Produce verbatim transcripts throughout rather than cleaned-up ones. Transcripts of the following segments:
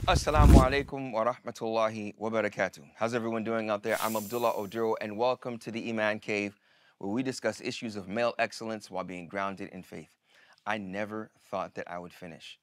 Assalamu alaikum wa rahmatullahi wa barakatuh. How's everyone doing out there? I'm Abdullah Oduro, and welcome to the Iman Cave, where we discuss issues of male excellence while being grounded in faith. I never thought that I would finish.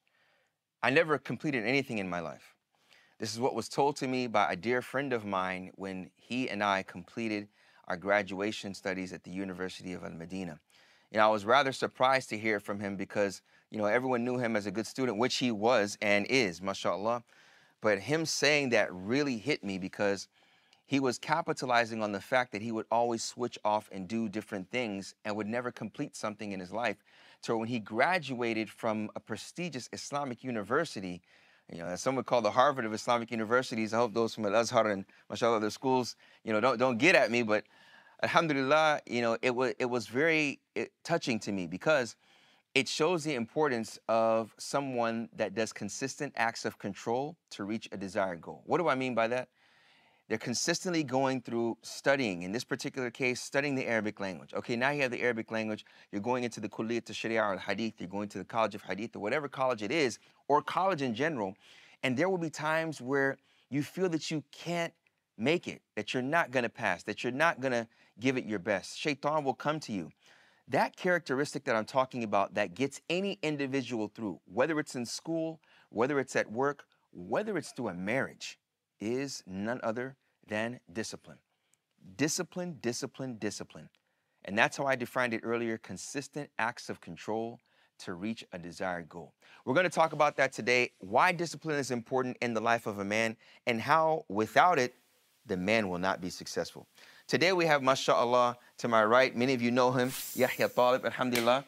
I never completed anything in my life. This is what was told to me by a dear friend of mine when he and I completed our graduation studies at the University of Al-Madinah. You know, I was rather surprised to hear from him because, you know, everyone knew him as a good student, which he was and is, mashallah. But him saying that really hit me because he was capitalizing on the fact that he would always switch off and do different things and would never complete something in his life. So when he graduated from a prestigious Islamic university, you know, as some would call the Harvard of Islamic universities, I hope those from Al-Azhar and mashallah, their schools, you know, don't, don't get at me, but alhamdulillah, you know, it was, it was very it, touching to me because it shows the importance of someone that does consistent acts of control to reach a desired goal. What do I mean by that? They're consistently going through studying, in this particular case, studying the Arabic language. Okay, now you have the Arabic language, you're going into the Kulliyat al-Sharia al-Hadith, you're going to the College of Hadith, or whatever college it is, or college in general, and there will be times where you feel that you can't make it, that you're not gonna pass, that you're not gonna give it your best. Shaitan will come to you. That characteristic that I'm talking about that gets any individual through, whether it's in school, whether it's at work, whether it's through a marriage, is none other than discipline. Discipline, discipline, discipline. And that's how I defined it earlier, consistent acts of control to reach a desired goal. We're going to talk about that today, why discipline is important in the life of a man, and how without it, the man will not be successful. Today we have, mashallah, to my right, many of you know him, Yahya Talib, alhamdulillah.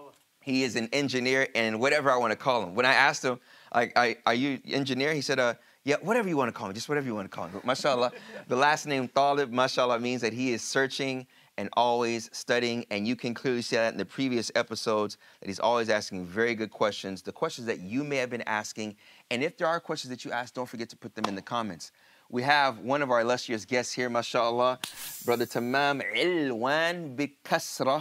He is an engineer and whatever I want to call him. When I asked him, I, I, are you engineer? He said, uh, yeah, whatever you want to call me, just whatever you want to call me. But mashallah, the last name Talib, mashallah, means that he is searching and always studying. And you can clearly see that in the previous episodes, that he's always asking very good questions, the questions that you may have been asking. And if there are questions that you ask, don't forget to put them in the comments. We have one of our illustrious guests here, mashallah, Brother Tamam Ilwan Bikasra.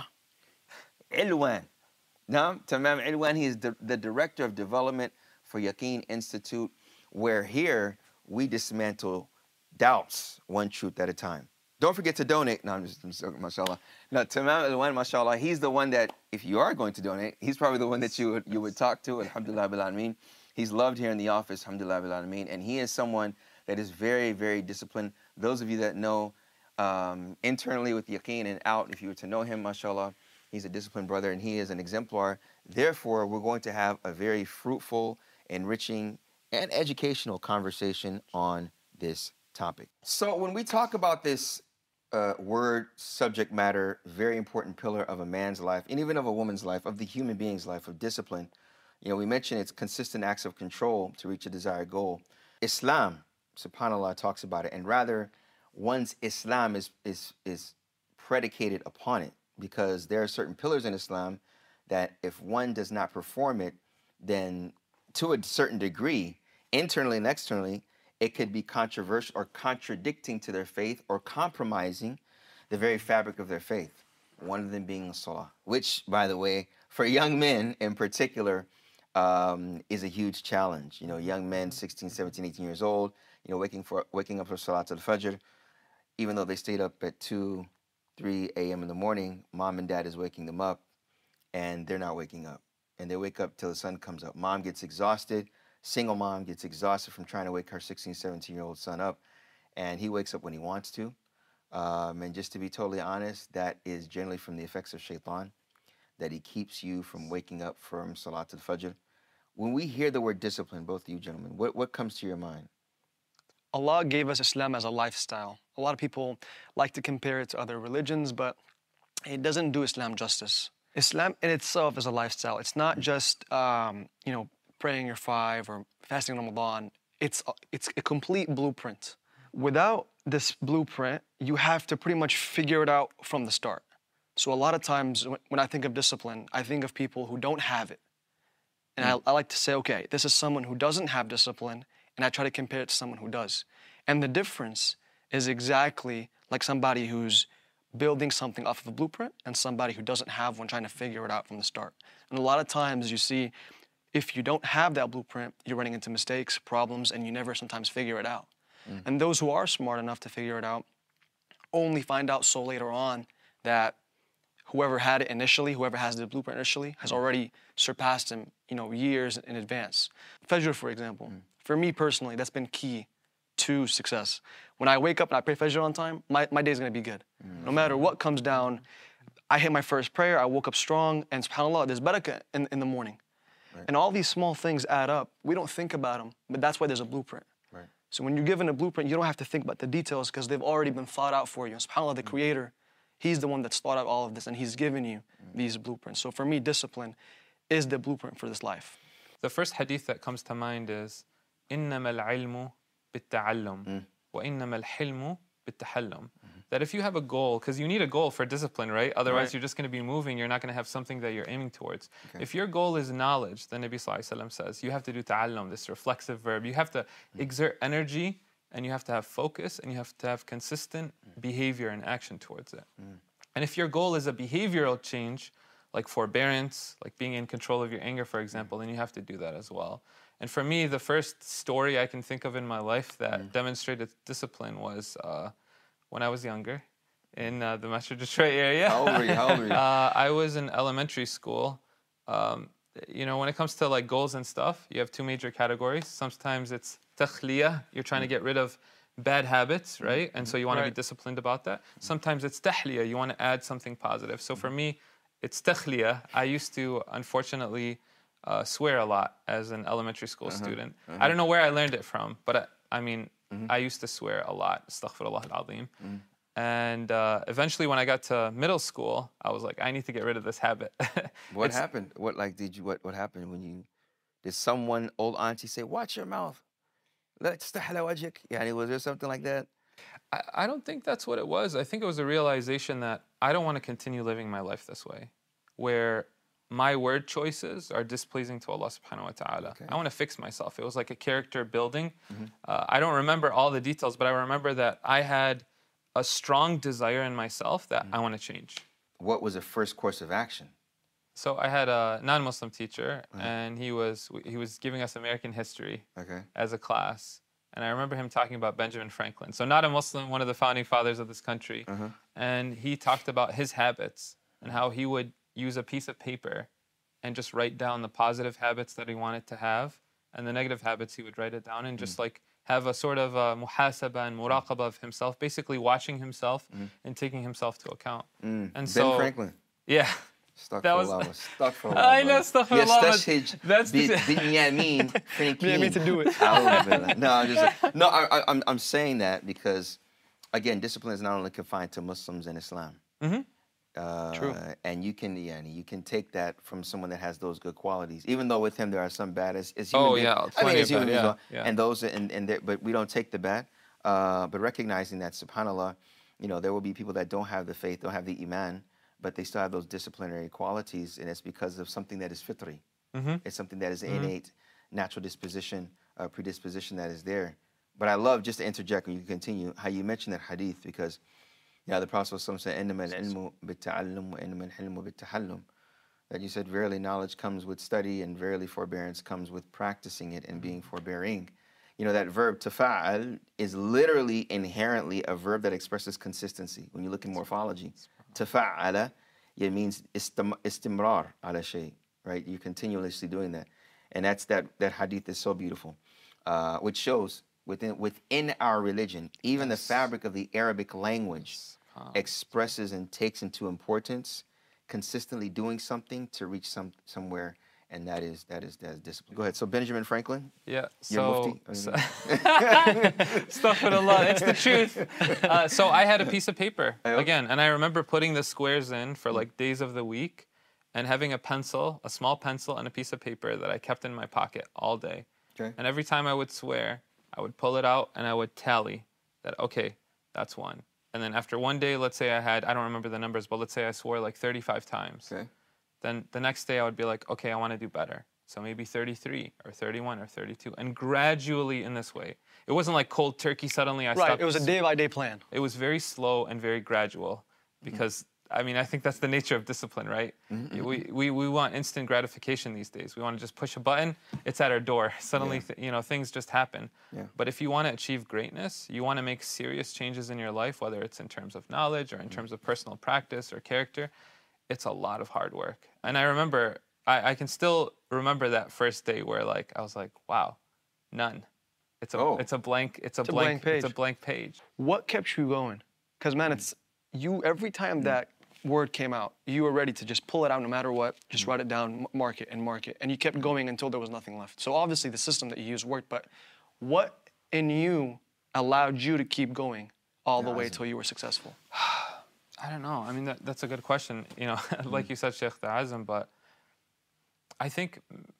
Ilwan. Now, Tamam Ilwan, he is the, the Director of Development for Yaqeen Institute, where here we dismantle doubts one truth at a time. Don't forget to donate. No, I'm just, I'm just mashallah. No, Tamam Ilwan, mashallah, he's the one that, if you are going to donate, he's probably the one that you would, you would talk to, alhamdulillah bil alameen. He's loved here in the office, alhamdulillah bil alameen, and he is someone that is very, very disciplined. Those of you that know um, internally with Yaqeen and out, if you were to know him, mashallah, he's a disciplined brother and he is an exemplar. Therefore, we're going to have a very fruitful, enriching, and educational conversation on this topic. So when we talk about this uh, word, subject matter, very important pillar of a man's life, and even of a woman's life, of the human being's life, of discipline, you know, we mentioned it's consistent acts of control to reach a desired goal. Islam, subhanAllah, talks about it, and rather one's Islam is, is, is predicated upon it, because there are certain pillars in Islam that if one does not perform it, then to a certain degree, internally and externally, it could be controversial or contradicting to their faith or compromising the very fabric of their faith. One of them being salah, which, by the way, for young men in particular, um, is a huge challenge. You know, young men, sixteen, seventeen, eighteen years old, you know, waking for waking up for Salat al-Fajr, even though they stayed up at two, three a m in the morning, mom and dad is waking them up, and they're not waking up. And they wake up till the sun comes up. Mom gets exhausted. Single mom gets exhausted from trying to wake her sixteen, seventeen-year-old son up, and he wakes up when he wants to. Um, and just to be totally honest, that is generally from the effects of shaitan, that he keeps you from waking up from Salat al-Fajr. When we hear the word discipline, both of you gentlemen, what, what comes to your mind? Allah gave us Islam as a lifestyle. A lot of people like to compare it to other religions, but it doesn't do Islam justice. Islam in itself is a lifestyle. It's not just, um, you know, praying your five or fasting Ramadan. It's a, it's a complete blueprint. Without this blueprint, you have to pretty much figure it out from the start. So a lot of times when I think of discipline, I think of people who don't have it. And I, I like to say, okay, this is someone who doesn't have discipline, and I try to compare it to someone who does. And the difference is exactly like somebody who's building something off of a blueprint and somebody who doesn't have one trying to figure it out from the start. And a lot of times you see if you don't have that blueprint, you're running into mistakes, problems, and you never sometimes figure it out. Mm. And those who are smart enough to figure it out only find out so later on that whoever had it initially, whoever has the blueprint initially, has already surpassed him, you know, years in advance. Fajr, for example, mm. for me personally, that's been key to success. When I wake up and I pray Fajr on time, my, my day's gonna be good. Mm. No matter what comes down, I hit my first prayer, I woke up strong, and subhanAllah, there's barakah in, in the morning. Right. And all these small things add up. We don't think about them, but that's why there's a blueprint. Right. So when you're given a blueprint, you don't have to think about the details because they've already been thought out for you. And subhanAllah, the mm. Creator, He's the one that's thought out all of this, and He's given you mm. these blueprints. So for me, discipline is the blueprint for this life. The first hadith that comes to mind is إِنَّمَا الْعِلْمُ بِالتَّعَلُّمِ وَإِنَّمَا الْحِلْمُ بِالتَّحَلُّمِ. That if you have a goal, because you need a goal for discipline, right? Otherwise, right. you're just going to be moving. You're not going to have something that you're aiming towards. Okay. If your goal is knowledge, then Nabi Sallallahu Alaihi Wasallam says, you have to do ta'allum, this reflexive verb. You have to mm. exert energy, and you have to have focus, and you have to have consistent mm. behavior and action towards it. Mm. And if your goal is a behavioral change, like forbearance, like being in control of your anger, for example, mm. then you have to do that as well. And for me, the first story I can think of in my life that mm. demonstrated discipline was uh, when I was younger in uh, the Metro Detroit area. How old were you? How old were you? uh, I was in elementary school. Um, you know, when it comes to like goals and stuff, you have two major categories. Sometimes it's takhliya, you're trying to get rid of bad habits, right? And so you want right. to be disciplined about that. Sometimes it's tahliya, you want to add something positive. So for me, it's takhliya. I used to, unfortunately, uh, swear a lot as an elementary school uh-huh. student. Uh-huh. I don't know where I learned it from, but I, I mean, mm-hmm. I used to swear a lot. Astaghfirullah al-azim. Mm-hmm. And uh, eventually, when I got to middle school, I was like, I need to get rid of this habit. What happened? What like did you? What what happened when you? Did someone, old auntie, say, "Watch your mouth"? Let's wajik. Yeah, was there something like that? I, I don't think that's what it was. I think it was a realization that I don't want to continue living my life this way, where my word choices are displeasing to Allah subhanahu wa ta'ala. Okay. I want to fix myself. It was like a character building. Mm-hmm. uh, I don't remember all the details, but I remember that I had a strong desire in myself that mm-hmm. I want to change. What was the first course of action? So I had a non-Muslim teacher, mm-hmm. and he was he was giving us American history okay. as a class. And I remember him talking about Benjamin Franklin. So not a Muslim, one of the founding fathers of this country. Uh-huh. And he talked about his habits and how he would use a piece of paper and just write down the positive habits that he wanted to have. And the negative habits, he would write it down and just mm. like have a sort of a muhasaba and muraqaba of himself, basically watching himself mm. and taking himself to account. Mm. And Ben so, Franklin. Yeah. Stuck that for was, stuck for a I know, stuck for a while. That's the Binyamin Binyamin to do it. No, I'm just no. I, I, I'm I'm saying that because, again, discipline is not only confined to Muslims and Islam. Mm-hmm. Uh, True. And you can, yeah, you can take that from someone that has those good qualities. Even though with him there are some bad, as, as human oh beings, yeah, I mean, as human beings, yeah, well, yeah. and those, and and there, but we don't take the bad. Uh, but recognizing that, subhanallah, you know, there will be people that don't have the faith, don't have the iman, but they still have those disciplinary qualities, and it's because of something that is fitri. Mm-hmm. It's something that is innate, mm-hmm. natural disposition, uh, predisposition that is there. But I love, just to interject when you continue, how you mentioned that hadith, because yeah, the Prophet said, إِنَّمَا الْعِلْمُ بِالتَّعَلُّمِ وَإِنَّمَا الْحِلْمُ بِالتَّحَلُّمِ. That you said, verily knowledge comes with study, and verily forbearance comes with practicing it and being forbearing. You know, that verb tafa'al is literally inherently a verb that expresses consistency. When you look in morphology, tafa'ala, it means istim- istimrar ala shay, right? You're continuously doing that. And that's that, that hadith is so beautiful, uh, which shows within within our religion, even yes. the fabric of the Arabic language huh. expresses and takes into importance consistently doing something to reach some somewhere. And that is that is that is discipline. Go ahead. So Benjamin Franklin. Yeah. So, so stuff it a lot. It's the truth. Uh, so I had a piece of paper again, and I remember putting the squares in for like days of the week, and having a pencil, a small pencil, and a piece of paper that I kept in my pocket all day. Okay. And every time I would swear, I would pull it out and I would tally that. Okay, that's one. And then after one day, let's say I had, I don't remember the numbers, but let's say I swore like thirty-five times. Okay. Then the next day I would be like, okay, I want to do better. So maybe thirty-three or thirty-one or thirty-two. And gradually in this way. It wasn't like cold turkey, suddenly I right, stopped. Right, it was a day-by-day plan. It was very slow and very gradual because I mean, I think that's the nature of discipline, right? Mm-hmm. We, we we want instant gratification these days. We want to just push a button, it's at our door. Suddenly, yeah. th- you know, things just happen. Yeah. But if you want to achieve greatness, you want to make serious changes in your life, whether it's in terms of knowledge or in terms of personal practice or character, it's a lot of hard work. And I remember, I, I can still remember that first day where, like, I was like, wow, none. It's a oh. it's a blank it's a, it's blank, a blank page. It's a blank page. What kept you going? Because man, it's you every time that word came out, you were ready to just pull it out no matter what, just mm-hmm. write it down, mark it and mark it, and you kept going until there was nothing left. So obviously the system that you used worked, but what in you allowed you to keep going all the way till you were successful? I don't know. I mean, that, that's a good question. You know, like you said, Sheikh Ta'azim, but I think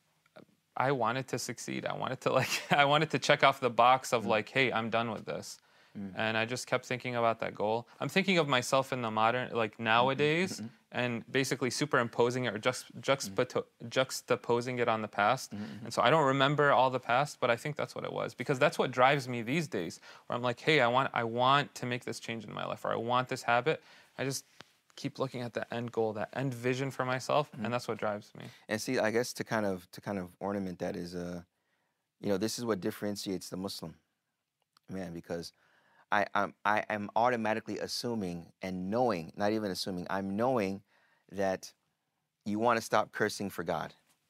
I wanted to succeed. I wanted to like, I wanted to check off the box of like, hey, I'm done with this. Mm. And I just kept thinking about that goal. I'm thinking of myself in the modern, like nowadays, mm-hmm. and basically superimposing it or just juxtapo- juxtaposing it on the past. Mm-hmm. And so I don't remember all the past, but I think that's what it was, because that's what drives me these days. Where I'm like, hey, I want, I want to make this change in my life, or I want this habit. I just keep looking at the end goal, that end vision for myself, mm-hmm. and that's what drives me. And see, I guess to kind of to kind of ornament that is, uh, you know, this is what differentiates the Muslim man, because I, I'm, I am automatically assuming and knowing, not even assuming, I'm knowing that you want to stop cursing for God.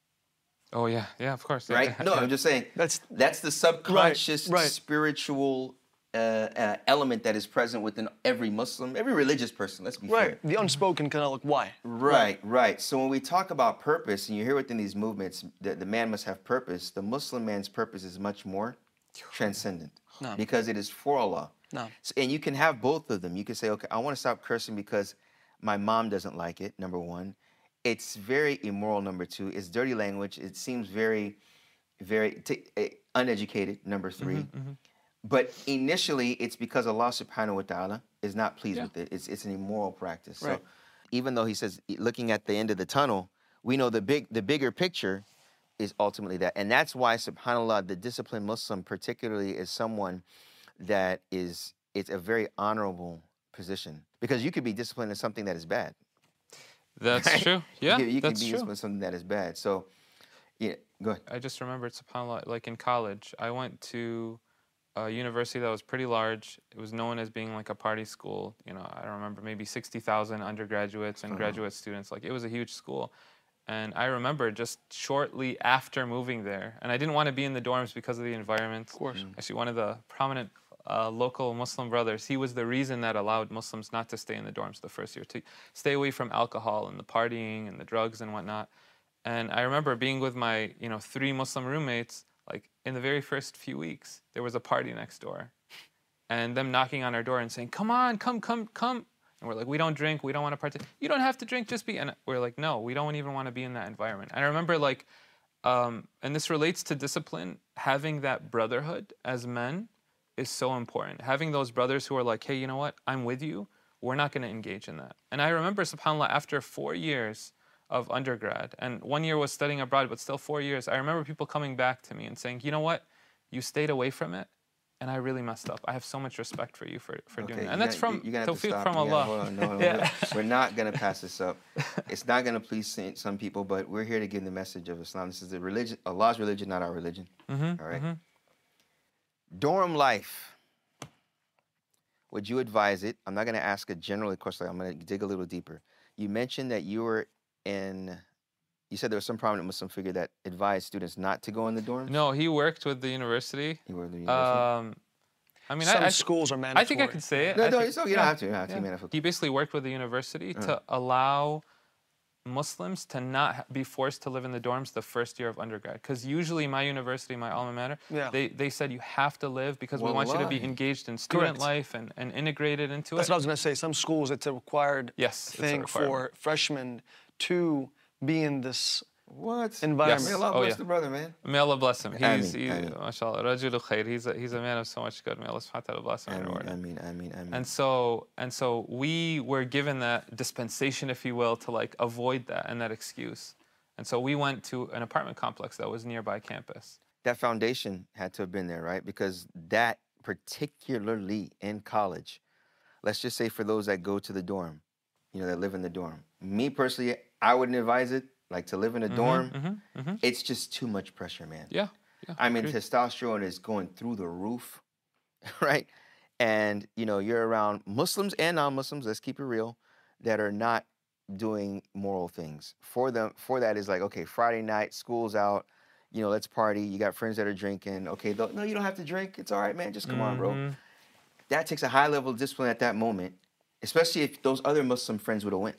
Oh, yeah. Yeah, of course. Yeah, right? Yeah, no, yeah. I'm just saying, that's that's the subconscious, right, right. spiritual uh, uh, element that is present within every Muslim, every religious person, let's be right. fair. The unspoken kind of like, why? Right, right, right. So when we talk about purpose, and you hear within these movements, the, the man must have purpose, the Muslim man's purpose is much more transcendent. No. Because it is for Allah. No. So, and you can have both of them. You can say, okay, I want to stop cursing because my mom doesn't like it, number one. It's very immoral, number two. It's dirty language. It seems very, very t- uh, uneducated, number three. Mm-hmm, mm-hmm. But initially, it's because Allah subhanahu wa ta'ala is not pleased yeah. with it. It's, it's an immoral practice. Right. So even though he says, looking at the end of the tunnel, we know the big, the bigger picture is ultimately that. And that's why, subhanAllah, the disciplined Muslim particularly is someone that is, it's a very honorable position. Because you could be disciplined in something that is bad. That's right? true. Yeah, you, you that's can be true. disciplined in something that is bad. So, yeah, go ahead. I just remembered, subhanAllah, like in college, I went to a university that was pretty large. It was known as being like a party school. You know, I don't remember, maybe sixty thousand undergraduates and uh-huh. graduate students. Like, it was a huge school. And I remember just shortly after moving there, and I didn't want to be in the dorms because of the environment. Of course. Actually, one of the prominent uh, local Muslim brothers, he was the reason that allowed Muslims not to stay in the dorms the first year, to stay away from alcohol and the partying and the drugs and whatnot. And I remember being with my, you know, three Muslim roommates, like in the very first few weeks, there was a party next door. And them knocking on our door and saying, come on, come, come, come. And we're like, we don't drink, we don't want to partake. You don't have to drink, just be. And we're like, no, we don't even want to be in that environment. And I remember like, um, and this relates to discipline, having that brotherhood as men is so important. Having those brothers who are like, hey, you know what, I'm with you, we're not going to engage in that. And I remember, subhanAllah, after four years of undergrad, and one year was studying abroad, but still four years, I remember people coming back to me and saying, you know what, you stayed away from it, and I really messed up. I have so much respect for you for, for okay, doing that. And that's gotta, from you, you're tawfiq to from Allah. Hold on, no, no, yeah. We're not going to pass this up. It's not going to please some people, but we're here to give the message of Islam. This is the religion, Allah's religion, not our religion. Mm-hmm, all right? Mm-hmm. Dorm life. Would you advise it? I'm not going to ask a general question. I'm going to dig a little deeper. You mentioned that you were in... You said there was some prominent Muslim figure that advised students not to go in the dorms? No, he worked with the university. He worked with the university? Um, I mean, some I, I, schools are mandatory. I think I could say it. No, I no, think, so you yeah, don't have to. You don't have yeah. to. He basically worked with the university uh-huh. to allow Muslims to not be forced to live in the dorms the first year of undergrad. Because usually my university, my alma mater, yeah. they, they said you have to live because well, we want lie. you to be engaged in student Correct. life and, and integrated into That's it. That's what I was going to say. Some schools, it's a required yes, thing for freshmen to be in this what environment. Yes. May Allah oh, bless yeah. the brother, man. May Allah bless him. He's, Ameen, he's Ameen. mashallah, rajulu khair. He's a, he's a man of so much good. May Allah subhanahu wa ta'ala bless him and reward him. Ameen, Ameen, Ameen. And so, and so we were given that dispensation, if you will, to like avoid that and that excuse. And so we went to an apartment complex that was nearby campus. That foundation had to have been there, right? Because that particularly in college, let's just say for those that go to the dorm, you know, that live in the dorm. Me personally, I wouldn't advise it. Like to live in a dorm, Mm-hmm, mm-hmm. it's just too much pressure, man. Yeah. Yeah. I mean, agreed. testosterone is going through the roof, right? And you know, you're around Muslims and non-Muslims. Let's keep it real, that are not doing moral things. For them, for that is like, okay, Friday night, school's out. You know, let's party. You got friends that are drinking. Okay, th- no, you don't have to drink. It's all right, man. Just come on, bro. Mhm. That takes a high level of discipline at that moment, especially if those other Muslim friends would have went.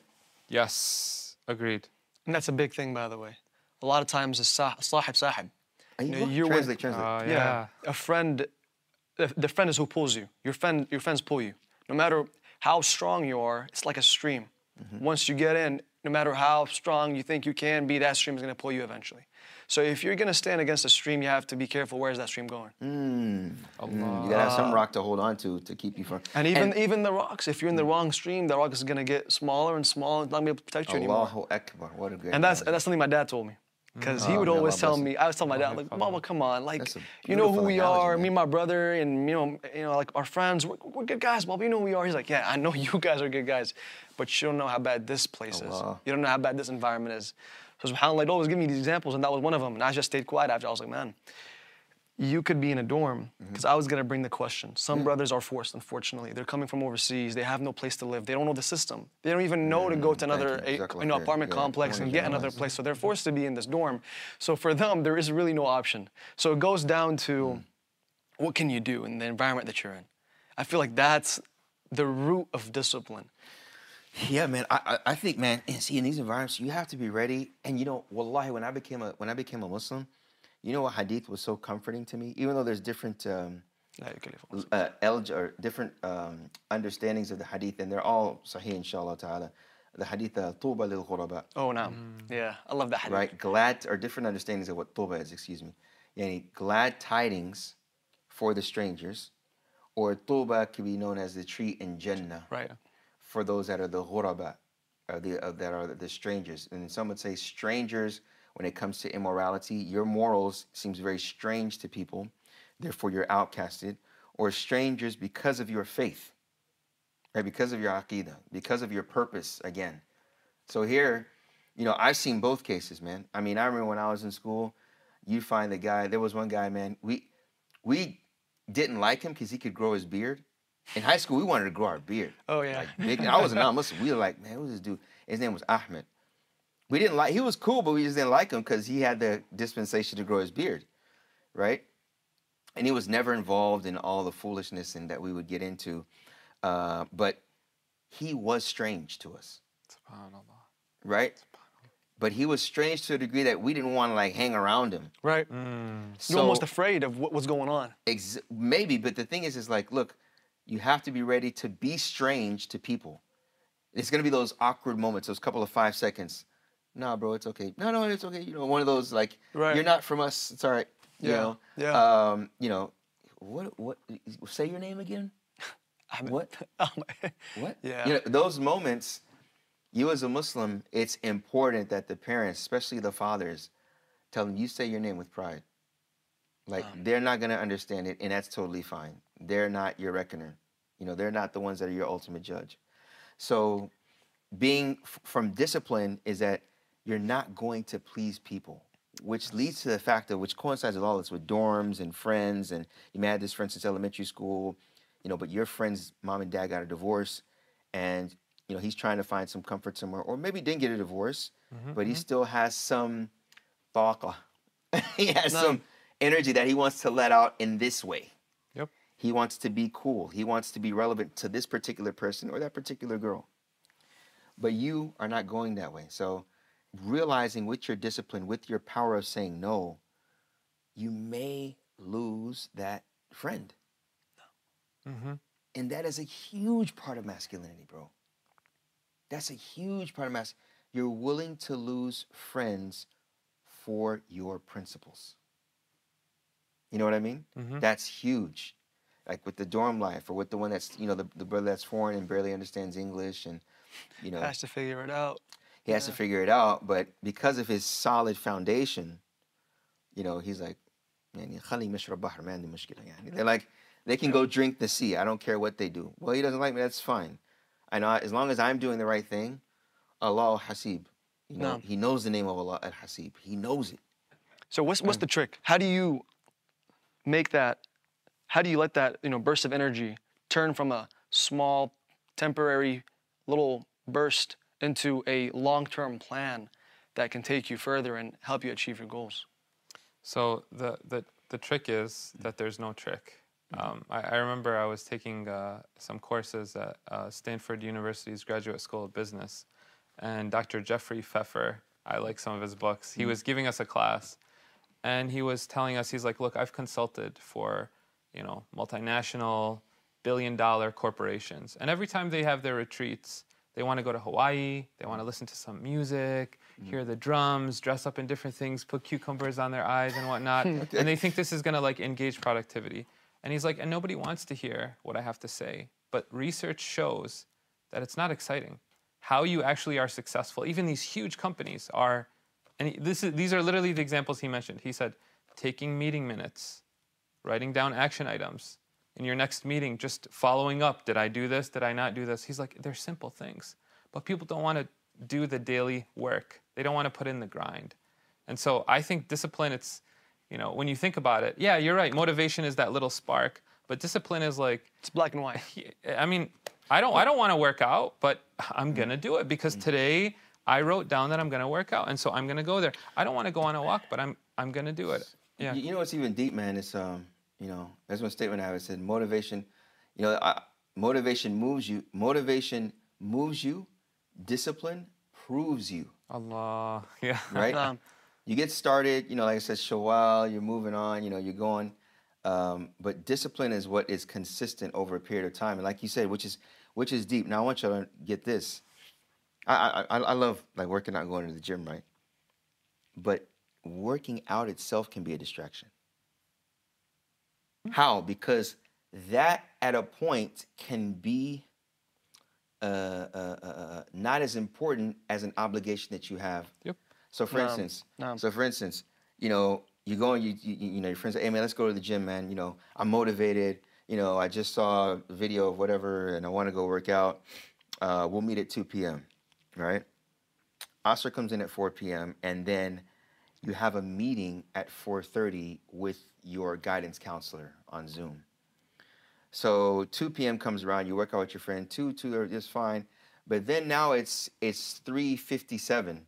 Yes. Agreed. And that's a big thing, by the way. A lot of times it's sah- sahib sahib. You know, you're with- translate, translate. Uh, yeah. Yeah, a friend, the, the friend is who pulls you. Your friend, your friends pull you. No matter how strong you are, it's like a stream. Mm-hmm. Once you get in, no matter how strong you think you can be, that stream is going to pull you eventually. So if you're going to stand against a stream, you have to be careful. Where's that stream going? Mm. Allah. Mm, you gotta have some rock to hold on to to keep you from. And even even the rocks, if you're in the wrong stream, the rock is going to get smaller and smaller. It's not going to be able to protect you anymore. Allahu Akbar. What a great. And that's analogy. that's something my dad told me. Because he Oh, would may always Allah tell bless me, him. I was telling my dad, Allah like, Akbar. Mama, come on, like, That's a you know who beautiful we analogy, are, man. me and my brother, and you know, you know, like our friends, we're, we're good guys, Baba, you know who we are. He's like, yeah, I know you guys are good guys, but you don't know how bad this place Allah. is. You don't know how bad this environment is. So subhanAllah, he'd always give me these examples, and that was one of them. And I just stayed quiet after. I was like, man, you could be in a dorm, because I was gonna bring the question. Some brothers are forced, unfortunately. They're coming from overseas. They have no place to live. They don't know the system. They don't even know to go to thank another you. a- Jazakallah you know, khair. apartment Yeah, complex I and wanna get another generalize. place. So they're forced to be in this dorm. So for them, there is really no option. So it goes down to what can you do in the environment that you're in? I feel like that's the root of discipline. Yeah, man. I, I I think, man. And see, in these environments, you have to be ready. And you know, wallahi, when I became a when I became a Muslim, you know what hadith was so comforting to me. Even though there's different um, لا يكلف الله. uh, elj or different um, understandings of the hadith, and they're all sahih, inshallah ta'ala. The hadith, uh, tuba lil ghuraba, Oh, no. Yeah, I love that hadith. right? Glad, or different understandings of what tuba is, excuse me. Yani, glad tidings for the strangers, or tuba can be known as the tree in Jannah Right. for those that are the ghuraba, or the, uh, that are the strangers. And some would say strangers, when it comes to immorality, your morals seems very strange to people, therefore you're outcasted, or strangers because of your faith, right? Because of your aqidah, because of your purpose, again. So here, you know, I've seen both cases, man. I mean, I remember when I was in school, you find the guy, there was one guy, man, we we didn't like him because he could grow his beard. In high school, we wanted to grow our beard. Oh, yeah. Like, big, I was a non-Muslim. We were like, man, who's this dude? His name was Ahmed. We didn't like, he was cool, but we just didn't like him because he had the dispensation to grow his beard, right? And he was never involved in all the foolishness and that we would get into. Uh, but he was strange to us, SubhanAllah. right? But he was strange to a degree that we didn't want to like hang around him. Right. Mm. You're almost afraid of what was going on. Ex- maybe, but the thing is, is like, look, you have to be ready to be strange to people. It's gonna be those awkward moments, those couple of five seconds. Nah, bro, it's okay. No, no, it's okay. You know, one of those like, Right. you're not from us. It's all right. You Yeah, know, yeah. Um, you know, what, what? Say your name again. Ahmed. What? Ahmed. What? Yeah. You know, those moments, you as a Muslim, it's important that the parents, especially the fathers, tell them you say your name with pride. Like Um. they're not gonna understand it, and that's totally fine. They're not your reckoner. You know, they're not the ones that are your ultimate judge. So, being f- from discipline is that you're not going to please people, which leads to the fact of which coincides with all this with dorms and friends, and you may have this friend since elementary school, you know, but your friend's mom and dad got a divorce, and you know he's trying to find some comfort somewhere, or maybe didn't get a divorce, but he still has some taqa. He has No. some energy that he wants to let out in this way. Yep. He wants to be cool. He wants to be relevant to this particular person or that particular girl. But you are not going that way. So realizing with your discipline, with your power of saying no, you may lose that friend. Mm-hmm. And that is a huge part of masculinity, bro. That's a huge part of masculinity. You're willing to lose friends for your principles. You know what I mean? Mhm. That's huge. Like with the dorm life, or with the one that's, you know, the, the brother that's foreign and barely understands English, and, you know, Has to figure it out. he has to yeah. figure it out. But because of his solid foundation, you know, he's like, "Yani khali mashrab bahr, ma andi mushkila." Yani. They're like, they can go drink the sea. I don't care what they do. Well, he doesn't like me. That's fine. I know as long as I'm doing the right thing, Allah Hasib. You know, No. He knows the name of Allah Al Hasib. He knows it. So what's what's the trick? How do you make that? How do you let that you know burst of energy turn from a small, temporary, little burst into a long-term plan that can take you further and help you achieve your goals? So the the the trick is that there's no trick. Um, I, I remember I was taking uh, some courses at uh, Stanford University's Graduate School of Business, and Doctor Jeffrey Pfeffer, I like some of his books. He was giving us a class, and he was telling us, he's like, look, I've consulted for, you know, multinational, billion-dollar corporations, and every time they have their retreats, they want to go to Hawaii, they want to listen to some music, hear the drums, dress up in different things, put cucumbers on their eyes and whatnot, Okay. and they think this is going to like engage productivity. And he's like, and nobody wants to hear what I have to say, but research shows that it's not exciting. How you actually are successful, even these huge companies are, and he- this is, these are literally the examples he mentioned. He said, taking meeting minutes, writing down action items, in your next meeting, just following up. Did I do this? Did I not do this? He's like, they're simple things. But people don't want to do the daily work. They don't want to put in the grind. And so I think discipline, it's, you know, when you think about it, yeah, you're right. Motivation is that little spark. But discipline is like, It's black and white. I mean, I don't, I don't want to work out, but I'm going to do it because today I wrote down that I'm going to work out. And so I'm going to go there. I don't want to go on a walk, but I'm, I'm going to do it. Yeah. You, you know what's even deep, man? It's um, you know, there's one statement I have. It said, motivation. You know, I, motivation moves you. Motivation moves you. Discipline proves you. Allah. Yeah. Right. Um, You get started. You know, like I said, Shawwal. You're moving on. You know, you're going. Um, but discipline is what is consistent over a period of time, and like you said, which is which is deep. Now I want you to get this. I I I I love like working out and going to the gym, right? But working out itself can be a distraction. How? Because that at a point can be uh, uh, uh, uh, not as important as an obligation that you have. Yep. So for No, instance, no. so for instance, you know, you go and you, you you know your friends say, hey man, let's go to the gym, man. You know, I'm motivated. You know, I just saw a video of whatever, and I want to go work out. Uh, we'll meet at two p.m. Right? Asr comes in at four p.m. and then you have a meeting at four thirty with your guidance counselor on Zoom. So two p.m. comes around, you work out with your friend, two, two are just fine. But then now it's it's three fifty-seven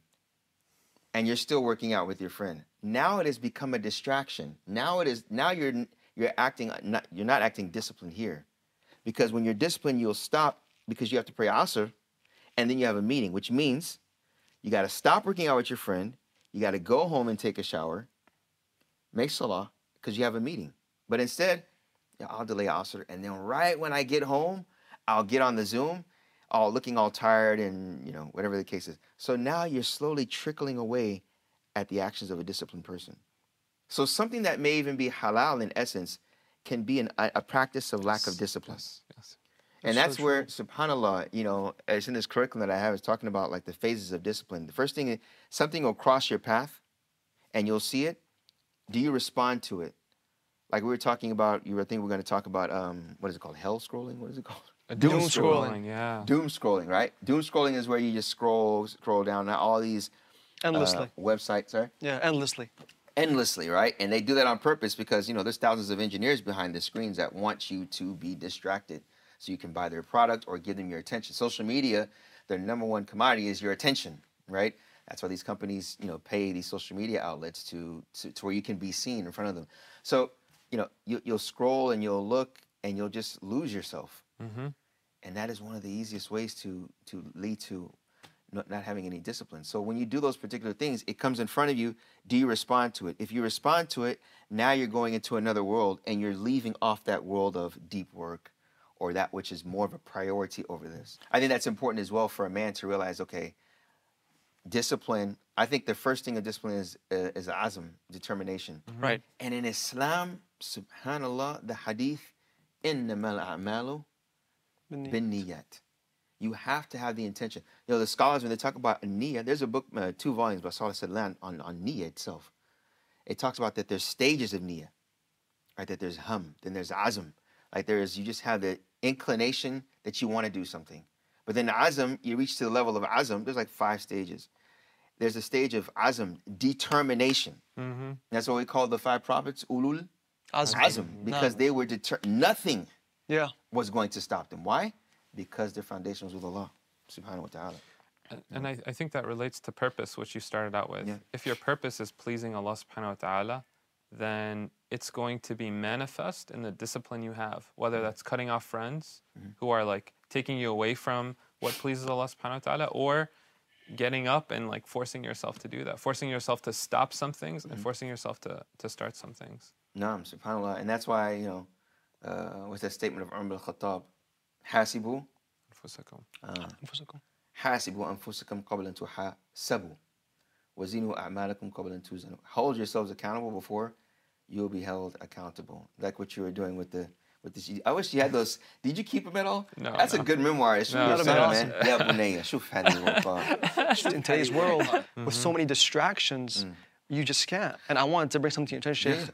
and you're still working out with your friend. Now it has become a distraction. Now it is now you're you're acting not, you're not acting disciplined here. Because when you're disciplined, you'll stop because you have to pray Asr and then you have a meeting, which means you got to stop working out with your friend. You got to go home and take a shower, make salah, because you have a meeting. But instead, yeah, I'll delay Asr, and then right when I get home, I'll get on the Zoom, all looking all tired and, you know, whatever the case is. So now you're slowly trickling away at the actions of a disciplined person. So something that may even be halal in essence can be an, a, a practice of lack of discipline. Yes. Yes. And That's that's so where, subhanAllah, you know, it's in this curriculum that I have, it's talking about like the phases of discipline. The first thing is something will cross your path and you'll see it. Do you respond to it? Like we were talking about, you were thinking we're going to talk about, um, what is it called? Hell scrolling? What is it called? Doom, Doom scrolling. scrolling. Yeah. Doom scrolling, right? Doom scrolling is where you just scroll, scroll down now all these uh, endlessly. websites, sorry? Yeah, endlessly. Endlessly, right? And they do that on purpose because, you know, there's thousands of engineers behind the screens that want you to be distracted so you can buy their product or give them your attention. Social media, their number one commodity is your attention, right? That's why these companies, you know, pay these social media outlets to, to, to where you can be seen in front of them. So, you know, you, you'll scroll and you'll look and you'll just lose yourself. Mm-hmm. And that is one of the easiest ways to, to lead to not, not having any discipline. So when you do those particular things, it comes in front of you. Do you respond to it? If you respond to it, now you're going into another world and you're leaving off that world of deep work or that which is more of a priority over this. I think that's important as well for a man to realize, okay, discipline, I think the first thing of discipline is uh, is azm, determination. Right. And in Islam, subhanallah, the hadith, innamal a'malu bin niyat. You have to have the intention. You know, the scholars, when they talk about niyyah, there's a book, uh, two volumes by Salih Sadlan on, on niyyah itself. It talks about that there's stages of niyyah, right? That there's hum, then there's azm. Like there is, you just have the inclination that you want to do something. But then azm, you reach to the level of azm, there's like five stages. There's a stage of azm, determination. Mm-hmm. That's what we call the five prophets, ulul Azm. azm, because they were determined. Nothing Yeah. was going to stop them. Why? Because their foundation was with Allah, subhanahu wa ta'ala. And, and I, I think that relates to purpose, which you started out with. Yeah. If your purpose is pleasing Allah subhanahu wa ta'ala, then it's going to be manifest in the discipline you have, whether that's cutting off friends Mm-hmm. who are like taking you away from what pleases Allah subhanahu wa ta'ala, or getting up and like forcing yourself to do that, forcing yourself to stop some things and forcing yourself to, to start some things. Naam, subhanAllah. And that's why, you know, uh, what's that statement of Umar al-Khattab? Hasibu, أنفسكم. أنفسكم. حاسبوا أنفسكم قبل أن تحاسبوا وزنوا أعمالكم قبل أن توزنوا. Hold yourselves accountable before you'll be held accountable. Like what you were doing with the with the. I wish you had those. Did you keep them at all? No, That's no. a good memoir. It's No, your that'd son, be man. Yeah, bunayya. شوف هذه الوفاء. In today's world, with so many distractions, Mm. you just can't. And I wanted to bring something to your attention, Sheikh.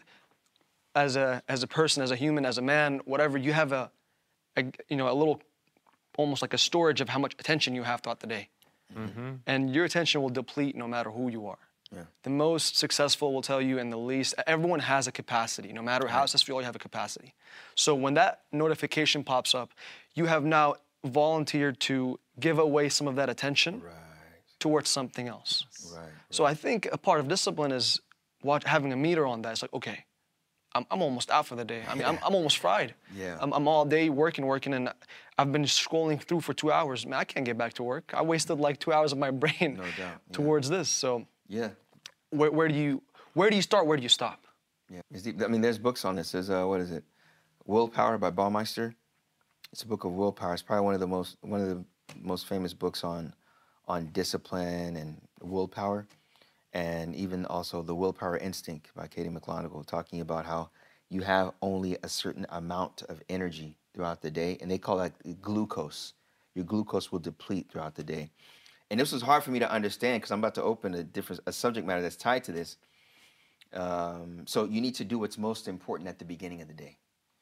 As a as a person, as a human, as a man, whatever, you have a, a you know a little, almost like a storage of how much attention you have throughout the day, Mm-hmm. and your attention will deplete no matter who you are. Yeah. The most successful will tell you, and the least. Everyone has a capacity. No matter how successful you are, you have a capacity. So when that notification pops up, you have now volunteered to give away some of that attention Right. towards something else. Right. So I think a part of discipline is watch, having a meter on that. It's like, okay, I'm, I'm almost out for the day. I mean, I'm, I'm almost fried. Yeah. I'm, I'm all day working, working, and I've been scrolling through for two hours. Man, I can't get back to work. I wasted like two hours of my brain No doubt. Yeah. towards this. So Yeah. where, where do you where do you start? Where do you stop? Yeah. It's deep. I mean, there's books on this. There's uh, what is it? Willpower by Baumeister. It's a book of willpower. It's probably one of the most one of the most famous books on on discipline and willpower, and even also The Willpower Instinct by Katie McLonigal, talking about how you have only a certain amount of energy throughout the day, and they call that glucose. Your glucose will deplete throughout the day. And this was hard for me to understand because I'm about to open a different a subject matter that's tied to this. Um, so you need to do what's most important at the beginning of the day.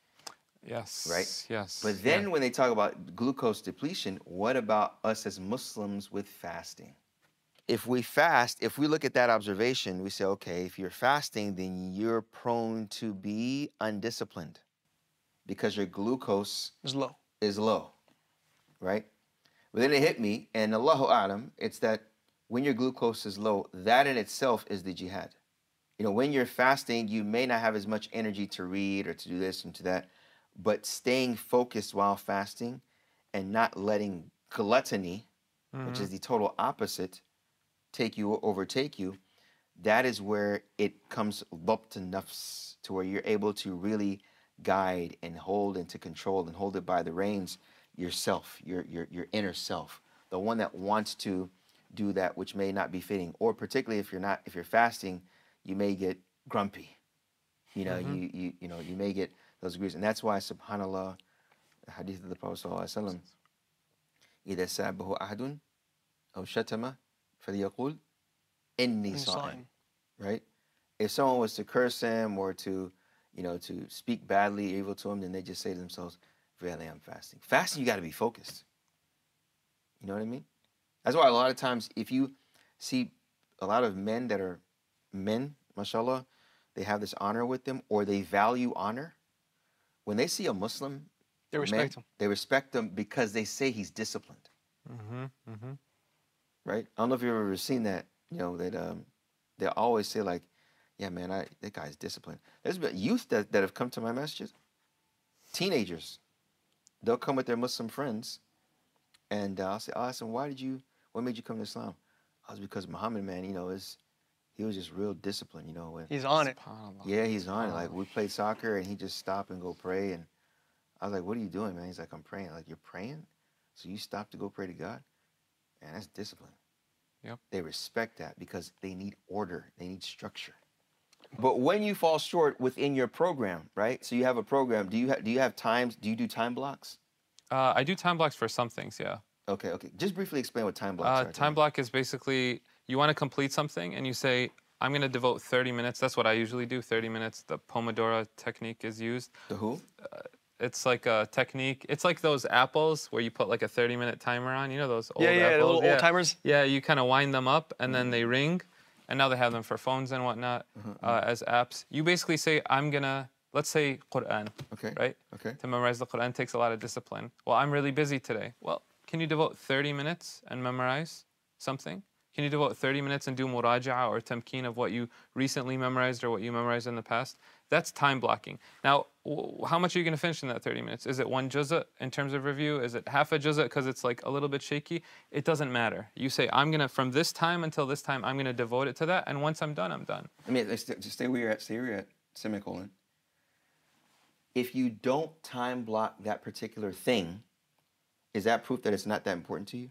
Yes. Right? Yes. But then yeah. when they talk about glucose depletion, what about us as Muslims with fasting? If we fast, if we look at that observation, we say, okay, if you're fasting, then you're prone to be undisciplined because your glucose It's low. is low, right? But then it hit me, and Allahu A'lam, it's that when your glucose is low, that in itself is the jihad. You know, when you're fasting, you may not have as much energy to read or to do this and to that, but staying focused while fasting and not letting gluttony, Mm-hmm. which is the total opposite, take you, overtake you, that is where it comes dhabt nafs, to where you're able to really guide and hold and to control and hold it by the reins yourself, your, your, your inner self, the one that wants to do that which may not be fitting. Or particularly if you're not, if you're fasting, you may get grumpy. You know, Mm-hmm. you, you, you know, you may get those degrees. And that's why, subhanAllah, the hadith of the Prophet sallallahu alaihi wasallam, إذا سابه أحد أو شتم فليقول إني صائم. Right? If someone was to curse him or to, you know, to speak badly, evil to him, then they just say to themselves, "Verily, I'm fasting." Fasting, you got to be focused. You know what I mean? That's why a lot of times, if you see a lot of men that are men, mashallah, they have this honor with them, or they value honor. When they see a Muslim, They respect man, him. they respect him because they say he's disciplined. Mm-hmm. Mm-hmm. Right? I don't know if you've ever seen that. You know that um, they always say like, "Yeah, man, I that guy's disciplined." There's been youth that, that have come to my masjid, teenagers. They'll come with their Muslim friends, and uh, I'll say, "I'll ask them, why did you? What made you come to Islam?" I was because Muhammad, man, you know, is he was just real disciplined. You know, when, He's on it. SubhanAllah. yeah, he's on it. Like we played soccer, and he just stop and go pray, and I was like, "What are you doing, man?" He's like, "I'm praying." Like, you're praying, so you stop to go pray to God, and that's discipline. Yep. They respect that because they need order, they need structure. But when you fall short within your program, right? So you have a program. Do you have do you have times? Do you do time blocks? Uh, I do time blocks for some things, yeah. Okay, okay. Just briefly explain what time blocks Uh, are. time block is basically you want to complete something and you say, I'm going to devote thirty minutes. That's what I usually do, thirty minutes. The Pomodoro technique is used. The who? it's like a technique. It's like those apples where you put like a thirty minute timer on. You know those old Yeah, yeah, the apples? little old timers. Yeah, you kind of wind them up and then they ring. And now they have them for phones and whatnot uh, as apps. You basically say, I'm going to, let's say Quran, Okay. right? Okay. To memorize the Quran takes a lot of discipline. Well, I'm really busy today. Well, can you devote thirty minutes and memorize something? Can you devote thirty minutes and do muraja'a or tamkeen of what you recently memorized or what you memorized in the past? That's time blocking. Now, w- how much are you going to finish in that thirty minutes? Is it one juz'a in terms of review? Is it half a juz'a because it's like a little bit shaky? It doesn't matter. You say, I'm going to, from this time until this time, I'm going to devote it to that. And once I'm done, I'm done. I mean, let's st- just stay where you're at. Stay where you're at. Semicolon. If you don't time block that particular thing, is that proof that it's not that important to you?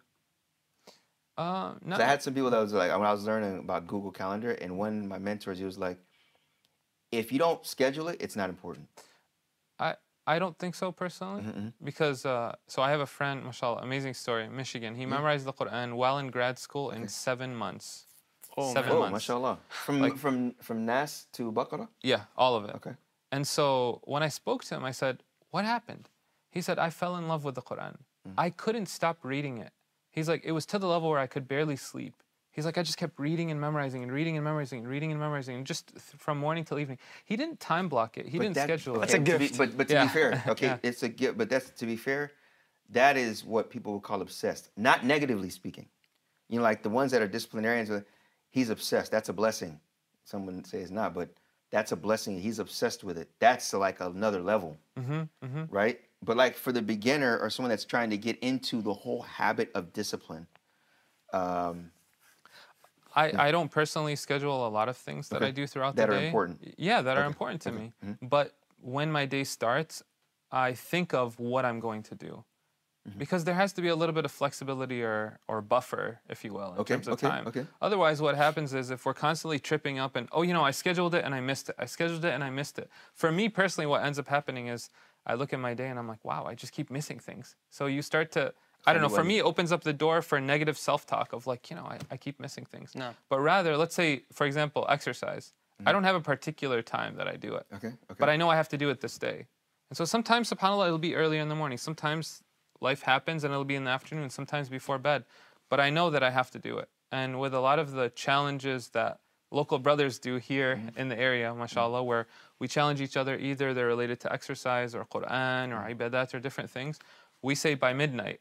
Uh, no. 'Cause I had some people that was like, when I was learning about Google Calendar, and one of my mentors, he was like, if you don't schedule it, it's not important. I, I don't think so personally, Mm-hmm. because uh, so I have a friend, mashallah, amazing story, Michigan. He memorized the Quran while in grad school in seven months. Oh, seven man. Oh, months. mashallah. From Like- from from Nas to Baqarah? Yeah, all of it. Okay. And so when I spoke to him, I said, what happened? He said, I fell in love with the Quran. I couldn't stop reading it. He's like, it was to the level where I could barely sleep. He's like, I just kept reading and memorizing and reading and memorizing and reading and memorizing, and just th- from morning till evening. He didn't time block it. He But didn't that- schedule That's it. a to be- gift. but but to Yeah. be fair, okay, Yeah. it's a gift. But that's to be fair, that is what people would call obsessed. Not negatively speaking. You know, like the ones that are disciplinarians, uh, he's obsessed. That's a blessing. Someone say it's not, but that's a blessing. He's obsessed with it. That's like another level, Mm-hmm, mm-hmm. right? But like for the beginner or someone that's trying to get into the whole habit of discipline, um, I, I don't personally schedule a lot of things that Okay. I do throughout That the are day. important. Yeah, that are Okay. important to Okay. me. Mhm. But when my day starts, I think of what I'm going to do. Mm-hmm. Because there has to be a little bit of flexibility or, or buffer, if you will, in Okay, terms of okay, time. okay. Otherwise, what happens is if we're constantly tripping up and, oh, you know, I scheduled it and I missed it. I scheduled it and I missed it. For me personally, what ends up happening is I look at my day and I'm like, wow, I just keep missing things. So you start to, I don't know, for me, it opens up the door for negative self-talk of like, you know, I, I keep missing things. No. But rather, let's say, for example, exercise. I don't have a particular time that I do it. okay, okay. But I know I have to do it this day. And so sometimes, subhanAllah, it'll be early in the morning. Sometimes life happens and it'll be in the afternoon, sometimes before bed. But I know that I have to do it. And with a lot of the challenges that local brothers do here in the area, mashallah, where we challenge each other, either they're related to exercise or Quran or ibadat or different things, we say by midnight.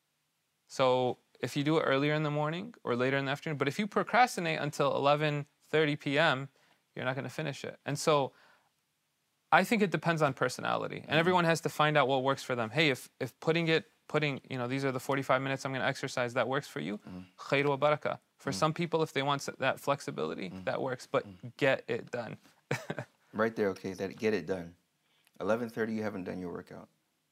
So if you do it earlier in the morning or later in the afternoon, but if you procrastinate until eleven thirty p.m., you're not going to finish it. And so I think it depends on personality, and everyone has to find out what works for them. Hey, if if putting it, putting, you know, these are the forty-five minutes I'm going to exercise, that works for you, khayr wa barakah. For some people, if they want s- that flexibility, that works, but get it done. Right there, okay, that get it done. eleven thirty, you haven't done your workout.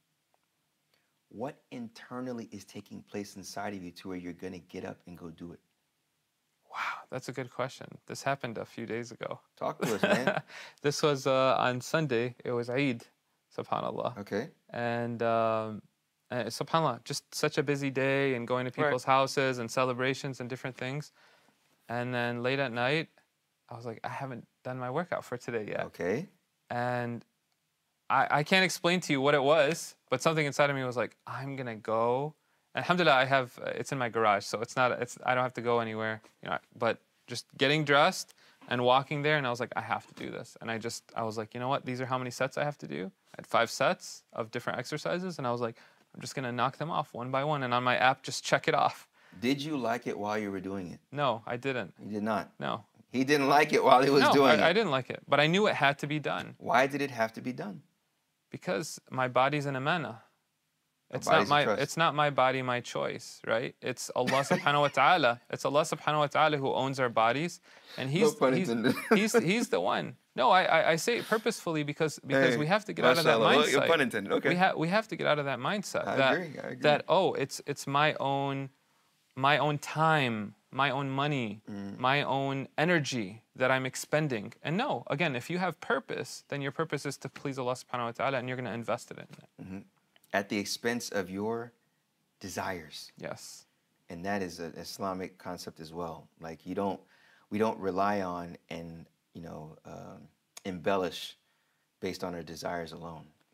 What internally is taking place inside of you to where you're going to get up and go do it? Wow, that's a good question. This happened a few days ago. Talk to us, man. This was uh, on Sunday. It was Eid, subhanAllah. Okay. And um, uh, subhanAllah, just such a busy day and going to people's houses and celebrations and different things. And then late at night, I was like, I haven't done my workout for today yet. Okay. And I, I can't explain to you what it was, but something inside of me was like, I'm gonna go. And alhamdulillah, I have uh, it's in my garage, so it's not it's I don't have to go anywhere, you know. But just getting dressed and walking there, and I was like, I have to do this. And I just I was like, you know what? These are how many sets I have to do. I had five sets of different exercises, and I was like, I'm just gonna knock them off one by one. And on my app, just check it off. Did you like it while you were doing it? No, I didn't. You did not. No, He didn't like it while he was no, doing I, I it. didn't like it. But I knew it had to be done Why did it have to be done? because my body's an amana. It's body's not a my trust. it's not my body, my choice, right? It's Allah subhanahu wa ta'ala. It's Allah subhanahu wa ta'ala who owns our bodies. And he's pun he's, intended. he's he's the one. No, I, I I say it purposefully because because Hey, we have to get out of that mashallah. Well, mindset. your pun intended. Okay. We have we have to get out of that mindset. I that, agree, I agree. That oh, it's it's my own my own time, my own money, Mm. my own energy that I'm expending. And no, again, if you have purpose, then your purpose is to please Allah subhanahu wa ta'ala and you're gonna invest it in it. At the expense of your desires. Yes. And that is an Islamic concept as well. Like you don't, we don't rely on and, you know, um, embellish based on our desires alone.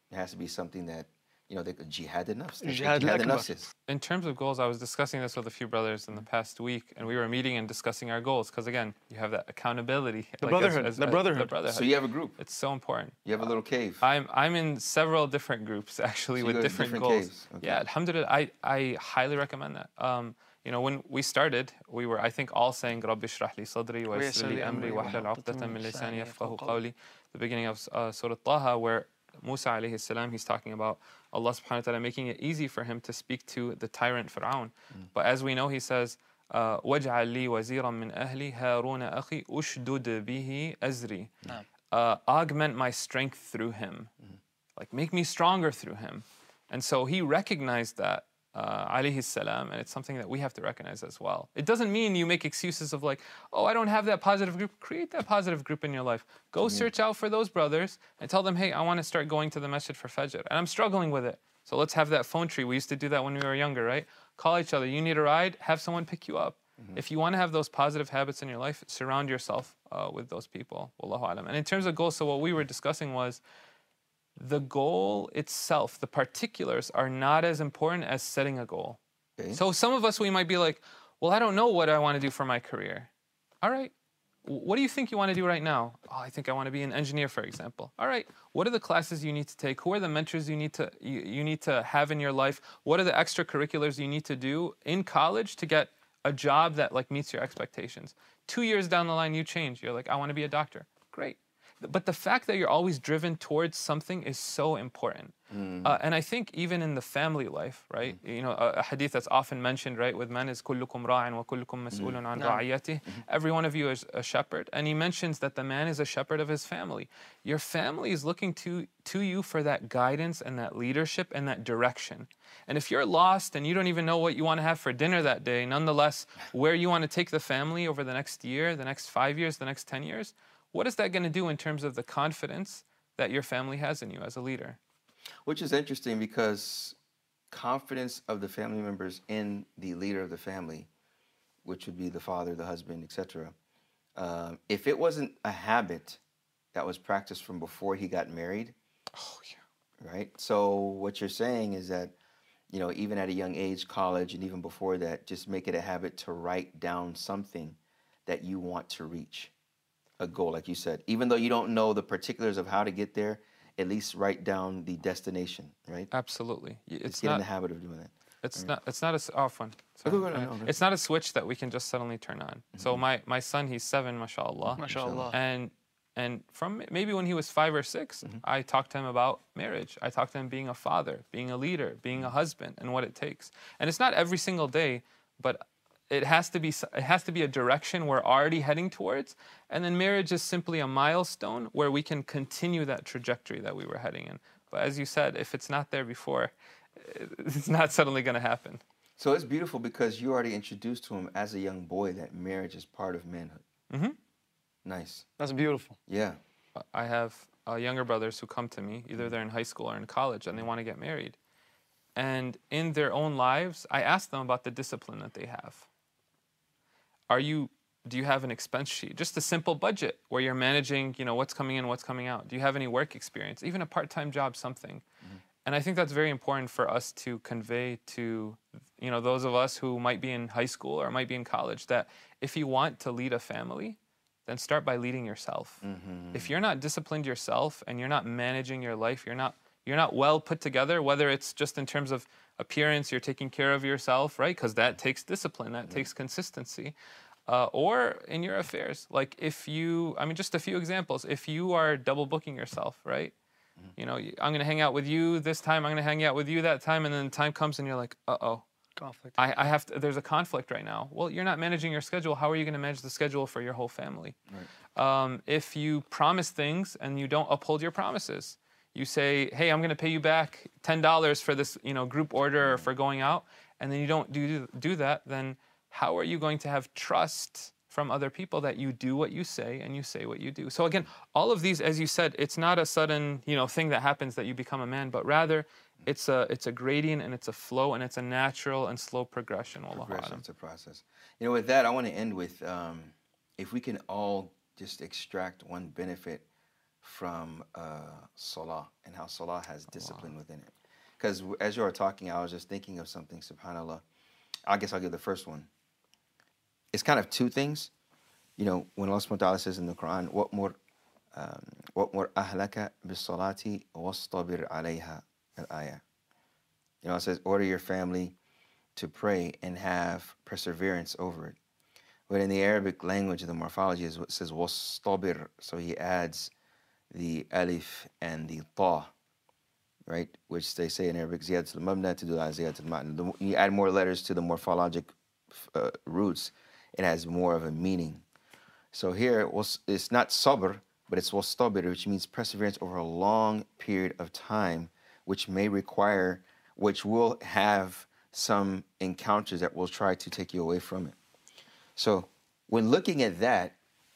It has to be something that, you know, they could jihad enough. Jihad al-akbar. In terms of goals, I was discussing this with a few brothers in the past week, and we were meeting and discussing our goals because, again, you have that accountability. The like brotherhood, as, as, the as- brotherhood. The brotherhood. So you have a group. It's so important. You have a little cave. I'm I'm in several different groups actually So you with go to different, different goals. caves. Okay. Yeah, alhamdulillah, I, I highly recommend that. Um, you know, when we started, we were I think all saying Rabbi shrah li sadri wa yassir li amri wa hlul 'uqdatan min lisani yafqahu qawli. The beginning of uh, Surah Taha, where Musa alayhi salam, he's talking about Allah subhanahu wa ta'ala making it easy for him to speak to the tyrant Fir'aun. Mm. But as we know, he says, uh, وَاجْعَلْ لِي وَزِيرًا مِّنْ أَهْلِي هَارُونَ أَخِي أُشْدُدْ بِهِ أَزْرِي. Uh, augment my strength through him. Mm. Like, make me stronger through him. And so he recognized that, uh, alayhi salam, and it's something that we have to recognize as well. It doesn't mean you make excuses of like, oh, I don't have that positive group. Create that positive group in your life. Go mm-hmm. search out for those brothers and tell them, hey, I want to start going to the masjid for Fajr, and I'm struggling with it. So let's have that phone tree. We used to do that when we were younger, right? Call each other. You need a ride? Have someone pick you up. Mm-hmm. If you want to have those positive habits in your life, surround yourself uh, with those people. Wallahu alam. And in terms of goals, so what we were discussing was, the goal itself, the particulars, are not as important as setting a goal. Okay. So some of us, we might be like, well, I don't know what I want to do for my career. All right. What do you think you want to do right now? Oh, I think I want to be an engineer, for example. All right. What are the classes you need to take? Who are the mentors you need to you, you need to have in your life? What are the extracurriculars you need to do in college to get a job that like meets your expectations? Two years down the line, you change. You're like, I want to be a doctor. Great. But the fact that you're always driven towards something is so important. Mm. Uh, and I think even in the family life, right? Mm. You know, a, a hadith that's often mentioned, right, with man is kullukum ra'in wa kullukum mas'ulun an ra'iyati. Every one of you is a shepherd. And he mentions that the man is a shepherd of his family. Your family is looking to, to you for that guidance and that leadership and that direction. And if you're lost and you don't even know what you want to have for dinner that day, nonetheless, where you want to take the family over the next year, the next five years, the next ten years, what is that going to do in terms of the confidence that your family has in you as a leader? Which is interesting because confidence of the family members in the leader of the family, which would be the father, the husband, et cetera, um, if it wasn't a habit that was practiced from before he got married, oh yeah, right? So what you're saying is that, you know, even at a young age, college, and even before that, just make it a habit to write down something that you want to reach. A goal, like you said, even though you don't know the particulars of how to get there, at least write down the destination, right? Absolutely. It's Just get not, in the habit of doing that. It's right. not. It's not a. s- Oh, fun. Oh, Sorry. go ahead, no, no. It's not a switch that we can just suddenly turn on. Mm-hmm. So my my son, he's seven, mashallah. MashaAllah. And and from maybe when he was five or six, mm-hmm. I talked to him about marriage. I talked to him being a father, being a leader, being a husband, and what it takes. And it's not every single day, but it has to be it has to be a direction we're already heading towards, and then marriage is simply a milestone where we can continue that trajectory that we were heading in. But as you said, if it's not there before, it's not suddenly going to happen. So it's beautiful because you already introduced to him as a young boy that marriage is part of manhood. Mm-hmm. Nice. That's beautiful. Yeah. I have uh, younger brothers who come to me, either they're in high school or in college, and they want to get married. And in their own lives, I ask them about the discipline that they have. Are you, do you have an expense sheet? Just a simple budget where you're managing, you know, what's coming in, what's coming out. Do you have any work experience? Even a part-time job, something. Mm-hmm. And I think that's very important for us to convey to, you know, those of us who might be in high school or might be in college, that if you want to lead a family, then start by leading yourself. Mm-hmm. If you're not disciplined yourself and you're not managing your life, you're not, you're not well put together, whether it's just in terms of appearance, you're taking care of yourself, right? Because that takes discipline, that mm-hmm. takes consistency. Uh, or in your affairs, like if you, I mean, just a few examples. If you are double booking yourself, right? Mm-hmm. You know, I'm going to hang out with you this time, I'm going to hang out with you that time, and then time comes and you're like, uh-oh. Conflict. I, I have to, there's a conflict right now. Well, you're not managing your schedule. How are you going to manage the schedule for your whole family? Right. Um, if you promise things and you don't uphold your promises, you say, hey, I'm going to pay you back ten dollars for this, you know, group order or for going out, and then you don't do do that, then how are you going to have trust from other people that you do what you say and you say what you do? So again, all of these, as you said, it's not a sudden, you know, thing that happens that you become a man, but rather it's a it's a gradient and it's a flow and it's a natural and slow progression. Progression, it's a process. You know, with that, I want to end with, um, if we can all just extract one benefit from uh, salah and how salah has discipline within it. Because as you were talking, I was just thinking of something, subhanAllah. I guess I'll give the first one. It's kind of two things. You know, when Allah subhanahu wa ta'ala says in the Quran, وَأْمُرْ وَأْمُرْ أَهْلَكَ بِالصَّلَاةِ وَاصْطَبِرْ عَلَيْهَا al-ayah. You know, it says, order your family to pray and have perseverance over it. But in the Arabic language, the morphology is what says wastabir. So he adds the alif and the ta, right? Which they say in Arabic, ziyad al-mabna to do ziyad al-ma'na. You add more letters to the morphologic uh, roots, it has more of a meaning. So here, it's not sabr, but it's wastabir, which means perseverance over a long period of time, which may require, which will have some encounters that will try to take you away from it. So when looking at that,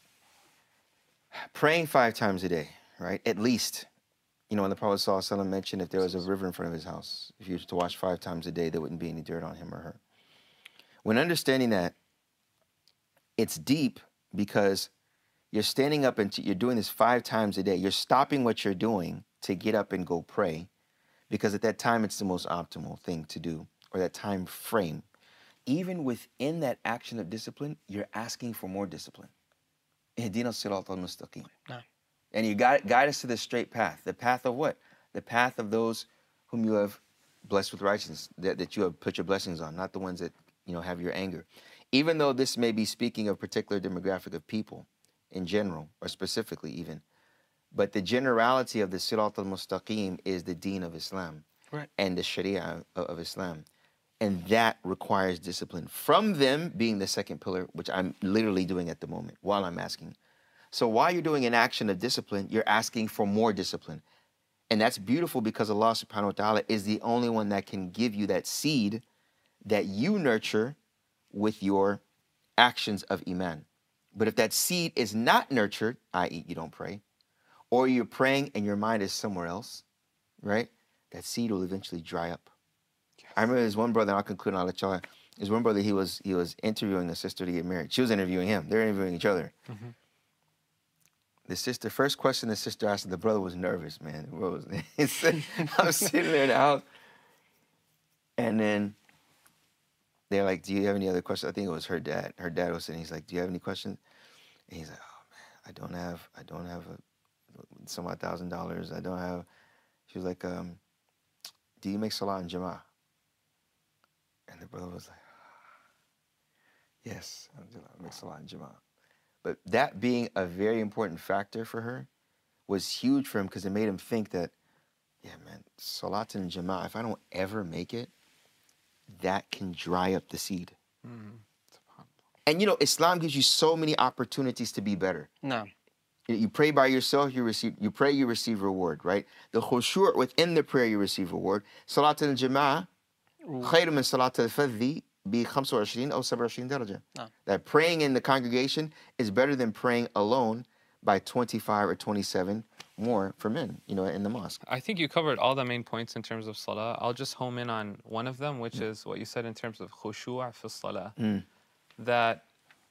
praying five times a day, right? At least, you know, when the Prophet ﷺ mentioned if there was a river in front of his house, if he was to wash five times a day, there wouldn't be any dirt on him or her. When understanding that, it's deep because you're standing up and you're doing this five times a day. You're stopping what you're doing to get up and go pray because at that time it's the most optimal thing to do, or that time frame. Even within that action of discipline, you're asking for more discipline. Ihdina as-sirat al-mustaqim. And you guide, guide us to the straight path. The path of what? The path of those whom you have blessed with righteousness, that, that you have put your blessings on, not the ones that, you know, have your anger. Even though this may be speaking of a particular demographic of people in general, or specifically even, but the generality of the sirat al-mustaqim is the deen of Islam, right, and the sharia of, of Islam. And that requires discipline. From them being the second pillar, which I'm literally doing at the moment while I'm asking. So while you're doing an action of discipline, you're asking for more discipline. And that's beautiful because Allah subhanahu wa ta'ala is the only one that can give you that seed that you nurture with your actions of iman. But if that seed is not nurtured, that is you don't pray, or you're praying and your mind is somewhere else, right? That seed will eventually dry up. I remember there's one brother, and I'll conclude and I'll let y'all. There's one brother, he was he was interviewing a sister to get married. She was interviewing him. They're interviewing each other. Mm-hmm. The sister, first question the sister asked, the brother was nervous, man. The brother was, I was sitting there in the house. And then they're like, do you have any other questions? I think it was her dad. Her dad was sitting, he's like, do you have any questions? And he's like, oh, man, I don't have, I don't have a, some odd thousand dollars. I don't have, she was like, um, do you make salah in Jama'ah? And the brother was like, yes, I make salah in Jama'ah. But that being a very important factor for her was huge for him because it made him think that, yeah, man, salat in Jama'ah, if I don't ever make it, that can dry up the seed. Mm. And, you know, Islam gives you so many opportunities to be better. No. You pray by yourself, you receive, you pray, you receive reward, right? The khushu' within the prayer, you receive reward. Salat al-Jama'ah, khayr min salat al-fadhi bi twenty-five or seventy daraja. That praying in the congregation is better than praying alone by twenty-five or twenty-seven more for men, you know, in the mosque. I think you covered all the main points in terms of salah. I'll just home in on one of them, which mm. is what you said in terms of khushu' fi salah. Mm. That,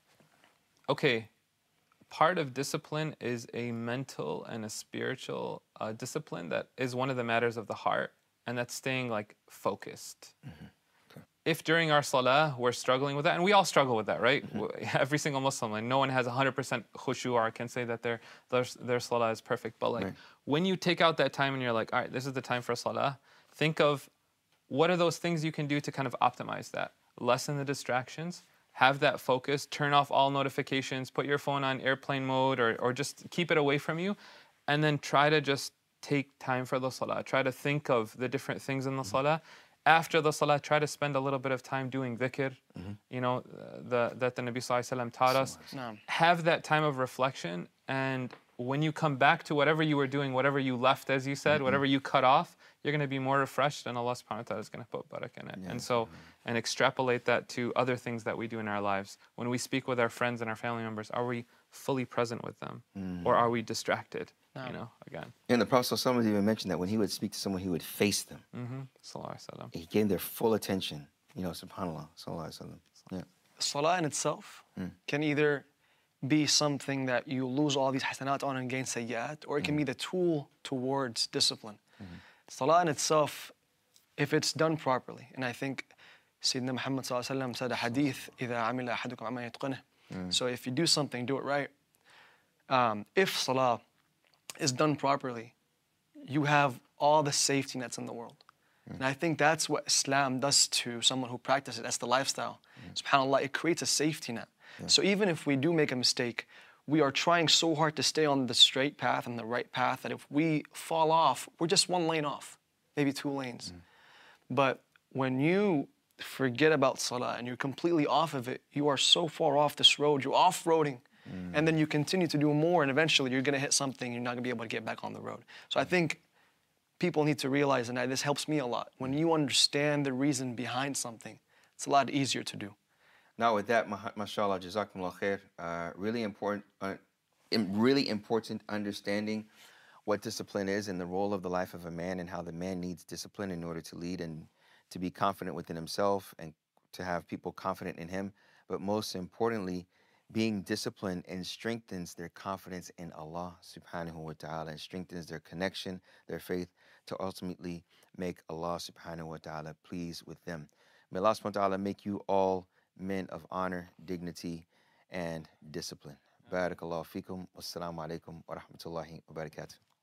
okay, part of discipline is a mental and a spiritual uh, discipline that is one of the matters of the heart, and that's staying like focused. Mm-hmm. Okay. If during our salah we're struggling with that, and we all struggle with that, right? Mm-hmm. Every single Muslim, like no one has one hundred percent khushu or can say that their, their their salah is perfect. But like right. when you take out that time and you're like, all right, this is the time for salah, think of what are those things you can do to kind of optimize that, lessen the distractions, have that focus, turn off all notifications, put your phone on airplane mode or, or just keep it away from you, and then try to just take time for the salah. Try to think of the different things in the salah. After the salah, try to spend a little bit of time doing dhikr, mm-hmm. you know, the, that the Nabi Sallallahu Alaihi Wasallam taught us. No. Have that time of reflection, and when you come back to whatever you were doing, whatever you left, as you said, mm-hmm. whatever you cut off, you're going to be more refreshed, and Allah subhanahu wa ta'ala is going to put barakah in it. Yeah. And so, and extrapolate that to other things that we do in our lives. When we speak with our friends and our family members, are we fully present with them? Mm. Or are we distracted? No. You know, again. And the Prophet ﷺ even mentioned that when he would speak to someone, he would face them. Mm-hmm. He gave their full attention. You know, subhanAllah. Sallallahu Alaihi Wasallam. Yeah. Salah in itself mm. can either be something that you lose all these hasanat on and gain sayyat, or it can be the tool towards discipline. Mm-hmm. Salah in itself, if it's done properly, and I think Sayyidina Muhammad sallallahu alaihi wasallam said a hadith, إِذَا عَمِلَ أَحَدُكُمْ عَمَّا يَتْقِنُهُ. So if you do something, do it right. Um, if salah is done properly, you have all the safety nets in the world. Mm. And I think that's what Islam does to someone who practices it. That's the lifestyle. Mm. SubhanAllah, it creates a safety net. Yeah. So even if we do make a mistake, we are trying so hard to stay on the straight path and the right path that if we fall off, we're just one lane off, maybe two lanes. Mm. But when you forget about salah and you're completely off of it, you are so far off this road, you're off-roading. Mm. And then you continue to do more, and eventually you're going to hit something, you're not going to be able to get back on the road. So I think people need to realize, and this helps me a lot, when you understand the reason behind something, it's a lot easier to do. Now with that, mashallah, jazakumullah khair, uh, really important, uh, really important understanding what discipline is and the role of the life of a man and how the man needs discipline in order to lead and to be confident within himself and to have people confident in him. But most importantly, being disciplined and strengthens their confidence in Allah subhanahu wa ta'ala and strengthens their connection, their faith, to ultimately make Allah subhanahu wa ta'ala pleased with them. May Allah subhanahu wa ta'ala make you all men of honor, dignity, and discipline. Barakallahu feekum. Wassalamu alaikum wa rahmatullahi wa barakatuh.